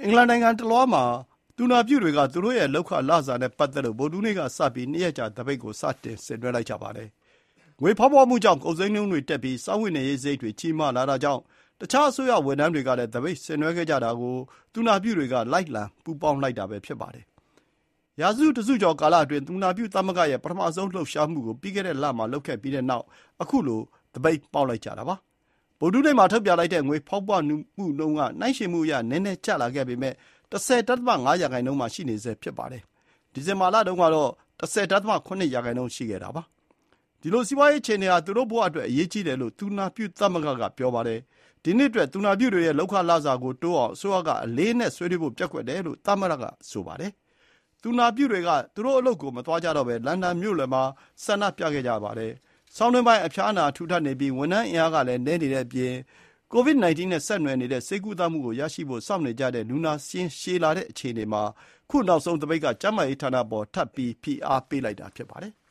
အင်္ဂလန်နိုင်ငံတလွှားမှာသူနာပြုတွေကသူတို့ရဲ့လုပ်ခလစာနဲ့ပတ်သက်လို့ဗုဒ္ဓဟူးနေ့ကစပြီး2 ရက်ကြာသပိတ်ကိုစတင်ဆင်နွှဲလိုက်ကြပါတယ်။ငွေဖောင်းပွမှုကြောင့်ကုန်ဈေးနှုန်းတွေတက်ပြီးစားဝတ်နေရေးစရိတ်တွေကြီးမားလာတာကြောင့်တခြားအစိုးရဝန်ထမ်းတွေကလည်းသပိတ်ဆင်နွှဲခဲ့ကြတာကိုသူနာပြုတွေကလိုက်လံပူးပေါင်းလိုက်တာပဲဖြစ်ပါတယ်။ရာစုတစုကျော်ကာလအတွင်းသူနာပြုသမဂ္ဂရဲ့ပထမဆုံးလှုပ်ရှားမှုကိုပြီးခဲ့တဲ့လမှာလုပ်ခဲ့ပြီးတဲ့နောက်အခုလိုသပိတ်ပေါက်လိုက်ကြတာပါ။ဗုဒ္ဓဟူးနေ့မှာထုတ်ပြန်လိုက်တဲ့ငွေဖောင်းပွမှုနှုန်းကနှိုင်းယှဉ်မှုအရနည်းနည်းကျလာခဲ့ပေမဲ့10.5% မှာရှိနေဆဲဖြစ်ပါတယ်။ဒီဇင်ဘာလတုန်းကတော့10.7% ရှိခဲ့တာပါ။ဒီလိုစီးပွားရေးအခြေအနေဟာသူတို့ဘဝအတွက်အရေးကြီးတယ်လို့သူနာပြုသမဂ္ဂကပြောပါတယ်။ဒီနှစ်အတွက်သူနာပြုတွေရဲ့လုပ်ခလစာကိုတိုးအောင်အစိုးရကအလေးနဲ့ဆွေးနွေးဖို့ပျက်ကွက်တယ်လို့သမဂ္ဂကဆိုပါတယ်။သူနာပြုတွေကသူတို့အလုပ်ကိုမသွားကြတော့ဘဲလန်ဒန်မြို့လယ်မှာဆန္ဒပြခဲ့ကြပါတယ်။ဆောင်းတွင်းပိုင်းအဖျားနာထူထပ်နေပြီးဝန်ထမ်းအင်အားကလည်းနည်းနေတဲ့အပြင်COVID-19 နဲ့ဆက်နွယ်နေတဲ့ဆေးကုသမှုကိုရရှိဖို့စောင့်နေကြတဲ့လူနာစာရင်းရှည်လာတဲ့အခြေအနေမှာခုနောက်ဆုံးသပိတ်ကကျန်းမာရေးဌာနအပေါ်ထပ်ပြီးဖိအားပေးလိုက်တာဖြစ်ပါတယ်။